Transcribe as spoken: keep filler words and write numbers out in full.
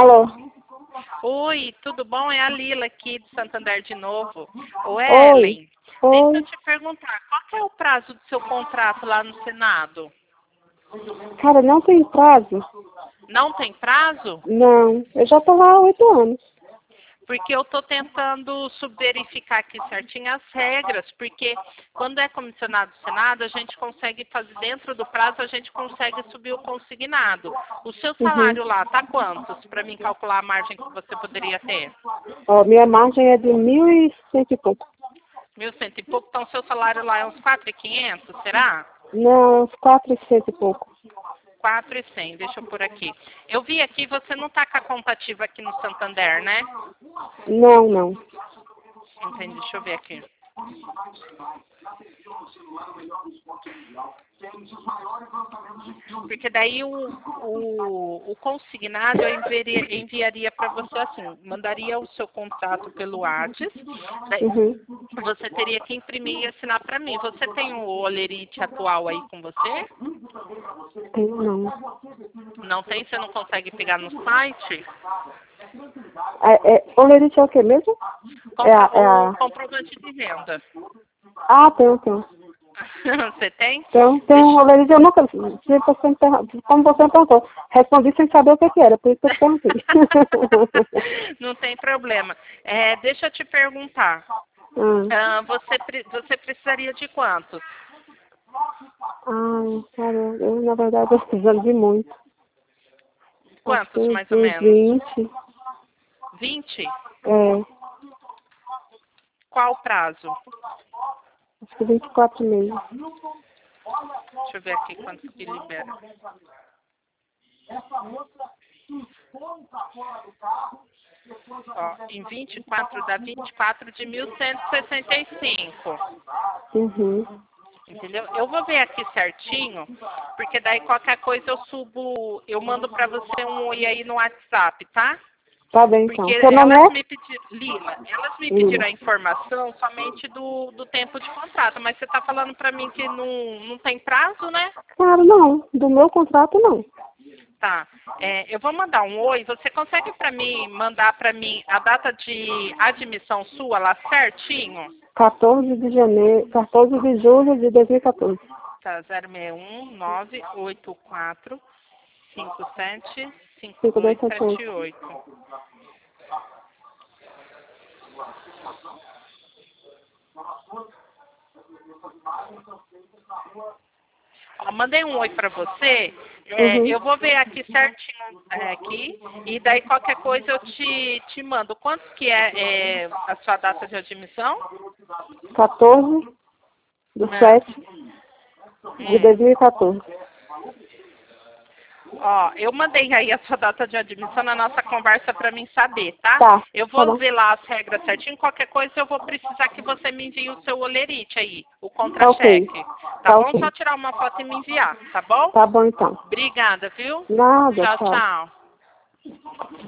Alô? Oi, tudo bom? É a Lila aqui de Santander de novo. Ô, Oi. Ellen, Oi. deixa eu te perguntar, qual que é o prazo do seu contrato lá no Senado? Cara, não tem prazo? Não tem prazo? Não. Eu já tô lá há oito anos. Porque eu estou tentando subverificar aqui certinho as regras, porque quando é comissionado do Senado, a gente consegue fazer, dentro do prazo, a gente consegue subir o consignado. O seu Uhum. salário lá tá quantos, para mim calcular a margem que você poderia ter? Ó, minha margem é de mil e cento e pouco. Mil cento e pouco, então seu salário lá é uns quatro mil e quinhentos, será? Não, uns quatro e cento e pouco. quatro e cem, deixa eu por aqui. Eu vi aqui, você não está com a conta ativa aqui no Santander, né? Não, não. Entendi, deixa eu ver aqui. Porque daí o, o, o consignado eu enviaria, enviaria para você assim, mandaria o seu contrato pelo WhatsApp, daí Uhum. você teria que imprimir e assinar para mim. Você tem o Olerite atual aí com você? Tenho não. Não tem? Você não consegue pegar no site? É, é, olerite é o que mesmo? É a, Compro, é o a... comprovante de renda. Ah, tenho, tenho. Você tem? Então, tem um Deixa... olerite, eu nunca... Se você me pergun- Como você me perguntou, respondi sem saber o que, que era, por isso que eu te perguntei. Não tem problema. É, deixa eu te perguntar. hum. Ah, você, pre- você precisaria de quantos? Ai, cara, eu na verdade estou precisando de muito. Acho que Quantos, uns mais ou uns menos? vinte. Vinte? É, Qual o prazo? acho que vinte e quatro meses. Deixa eu ver aqui quanto que libera. Ó, em vinte e quatro dá vinte e quatro de mil cento e sessenta e cinco. Uhum. Entendeu? Eu vou ver aqui certinho, porque daí qualquer coisa eu subo, eu mando pra você um oi aí no WhatsApp, tá? Tá bem, Porque então. Seu nome elas é? me pediram, Lila, elas me Lila. pediram a informação somente do, do tempo de contrato, mas você está falando para mim que não, não tem prazo, né? Claro, não. Do meu contrato, não. Tá. É, eu vou mandar um oi. Você consegue para mim mandar para mim a data de admissão sua lá certinho? quatorze de janeiro, quatorze de julho de dois mil e quatorze. Tá, zero seis um nove oito quatro cinco sete cinco cinco dois dois sete sete oito. oito. Ó, mandei um oi para você. É, Uhum. eu vou ver aqui certinho é, aqui e daí qualquer coisa eu te, te mando. Quanto que é, é a sua data de admissão? quatorze de Ah, sete de hum. dois mil e quatorze. Ó, eu mandei aí a sua data de admissão na nossa conversa para mim saber, tá? Tá, Eu tá vou bom. ver lá as regras certinho. Qualquer coisa eu vou precisar que você me envie o seu olerite aí, o Tá ok. contra-cheque. Tá Tá bom? ok. Só tirar uma foto e me enviar, tá bom? Tá bom, então. Obrigada, viu? Nada, Tchau, tchau. tchau.